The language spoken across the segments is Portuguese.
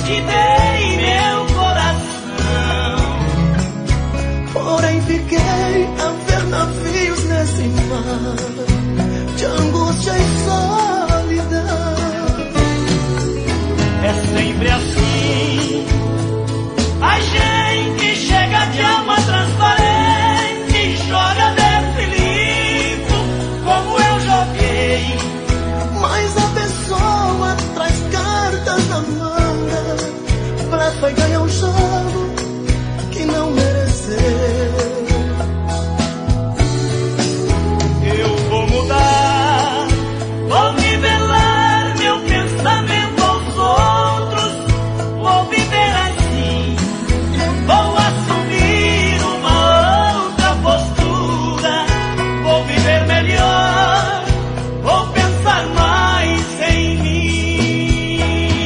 te dei meu coração. Porém fiquei a ver navios nesse mar de angústia e solidão. É sempre assim, a gente chega de alma transparente, joga dentro e limpo, como eu joguei. Mas a pessoa traz cartas na manga, blefa e ganha um jogo que não mereceu. Eu vou mudar, vou nivelar meu pensamento aos outros, vou viver assim, vou assumir uma outra postura, vou viver melhor, vou pensar mais em mim.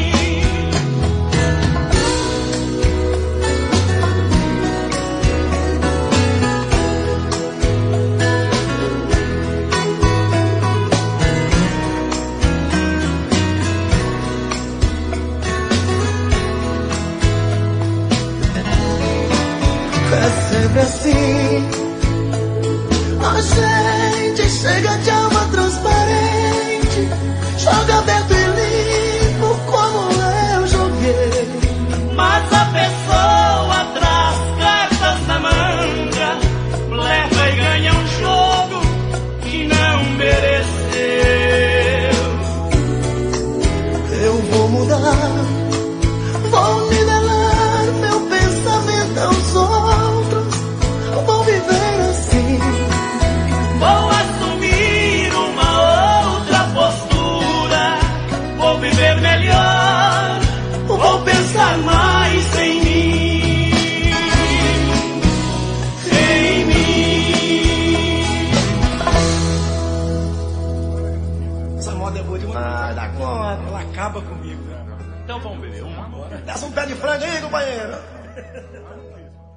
É sempre assim, a gente chega de alma transparente, joga aberto e limpo como eu joguei. Mas a pessoa traz cartas na manga, blefa e ganha um jogo que não mereceu. Eu vou mudar, vou nivelar meu pensamento aos outros, vou viver assim. Vou assumir uma outra postura, vou viver melhor, vou pensar mais em mim. Em mim. Essa moda é boa demais, dá conta, ela acaba comigo. Então vamos beber uma? Desce um pé de frango aí, companheiro.